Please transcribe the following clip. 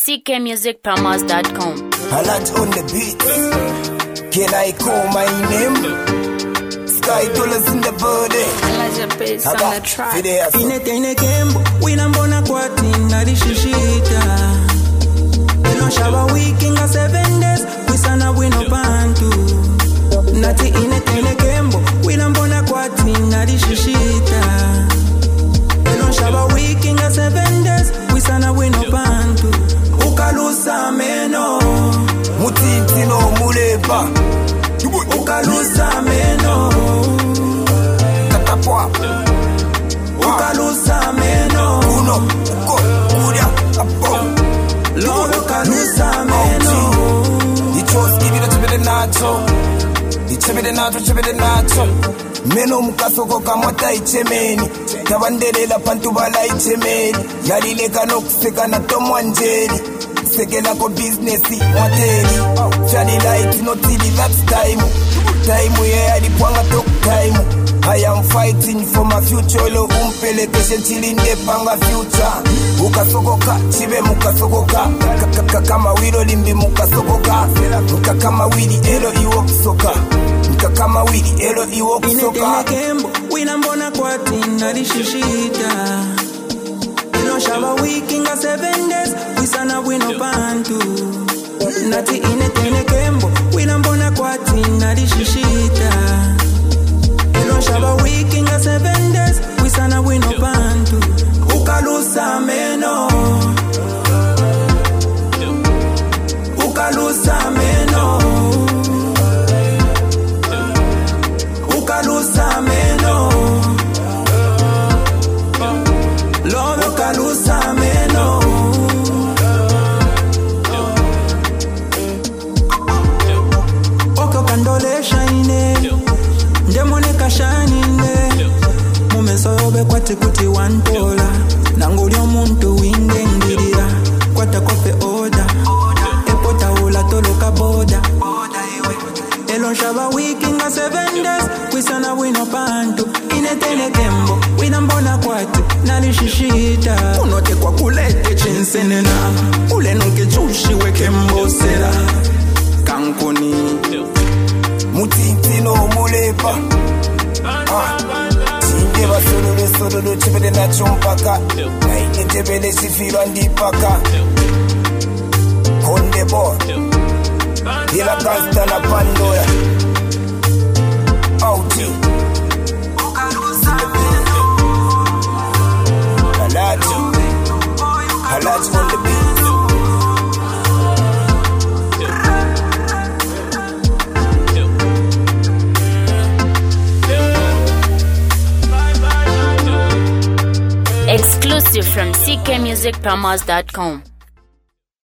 ckmusicpromos.com. Alert on the beat. Can I call my name? Sky dollars in the body. Inetene kembo wina mbona kwati narishishita eno shaba wiki nga 7 days wisana wino pantu nati inetene kembo wina mbona kwati narishishita eno shaba wiki nga 7 days wisana wino pantu ukalusa meno Mutiti no muleba ukalusa meno Katapwa ukalusa meno Uno Uko Kuria Apo Lolo ukalusa meno Ichos give it a chibede nacho Ichibede nacho chibede nacho Meno mukasoko kamota ichemeni Tabandelela pantubala ichemeni Yalile kanokuseka na tomwanjeri Sekela ko business mwateri Chani light no till that's time Time yeah alipwanga talk time I am fighting for my future lo umpelekeshe chilinde panga future Ukasokoka chibe mukasokoka Kama wiro limbi mukasokoka Kama wili elo iwo kusoka Kama wili elo iwo kusoka Inetene kembo wina mbona kwati narishishita eno shaba wiki nga 7 days wisana wino pantu nati inetene kembo wina mbona kwati narishishita eno shaba wiki nga 7 days wisana wino pantu ukalusa meno ukalusa meno ukalusa meno Love ukalusa meno Oko kandole shine Ndemone kashanine Mumesobe kwati kuti wantola Nanguli omuntu winde ngirira Kwata kope oda Epota ula toloka boda Elon shaba wiki nga 7 days Kwisana wino pantu Inetene kembo wina mbona kwati narishishita Unote kwa kulete chinsenena Ule nuke chushi weke mbosera Kankuni Mutiti no muleba Chindeba sololo chibede na chumpaka Na inetebele sifiro andipaka Konde bo Hila gangsta na Pandora Auti Halaji on the beat Exclusive from ckmusicpromos.com.